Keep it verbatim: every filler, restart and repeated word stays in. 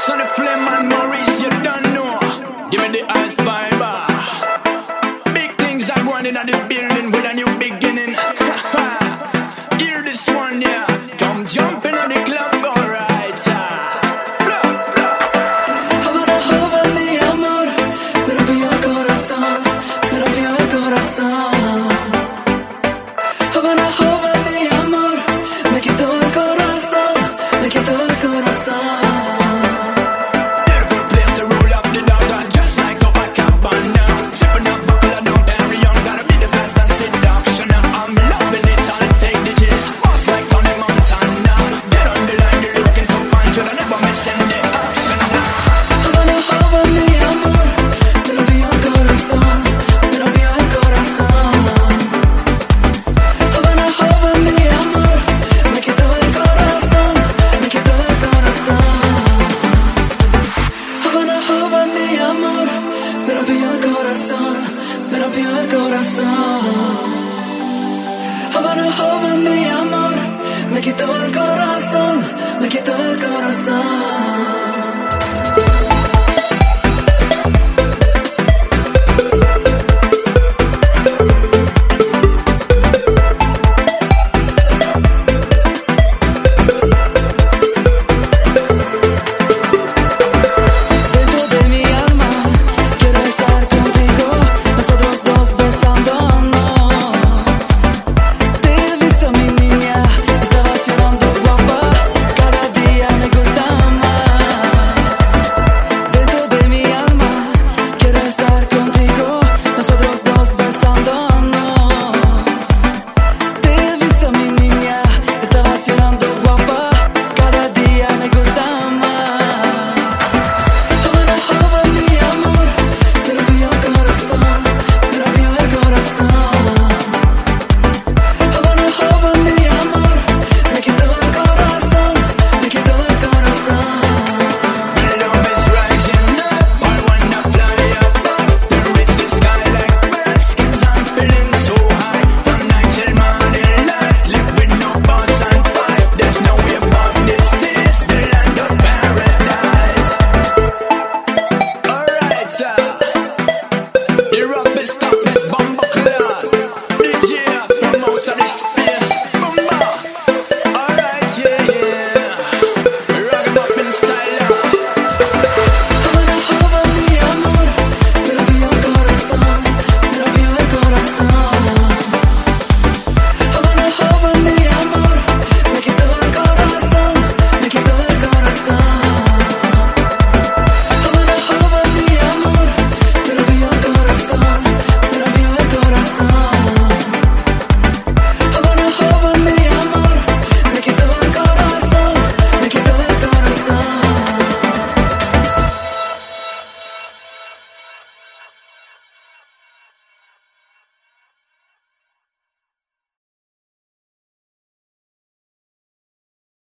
Sonny Flame and Maurice, you don't know. Give me the ice fiber. Big things are going in the building with a new beginning. Hear this one, yeah. Come jumping on the club, alright. Blah, blah. Havana, joven mi amor, me rompió el corazón, me rompió el corazón. Havana, joven mi amor, me quitó el corazón, me quitó el corazón. Beautiful place to roll up the dog, just like Copacabana. Sipping up bubble, I don't carry on. Gotta be the best and seduction. I'm loving it, I'll take the chase. Boss like Tony Montana. Get on the line, you're looking so fine. Should I never mention the action? Havana, joven mi amor, me rompió el corazón, me rompió el corazón. Havana, joven mi amor, me quitó el corazón, me quitó el corazón. Havana, joven mi amor, me rompió el corazón, me rompió el corazón. Havana, joven mi amor, me quitó el corazón, me quitó el corazón.